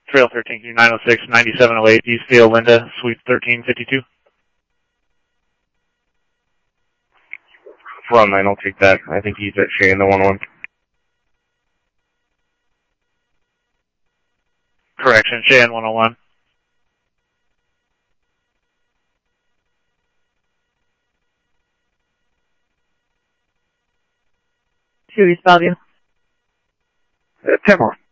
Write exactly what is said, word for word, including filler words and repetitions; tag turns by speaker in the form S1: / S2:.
S1: Trail thirteen Q nine oh six, ninety-seven oh eight, Eastfield, Linda, Suite thirteen fifty-two.
S2: From nine, I'll take that. I think he's at Shea in the one oh one.
S1: Correction, Cheyenne one oh one.
S3: Two East Bellevue.
S2: Uh, ten more.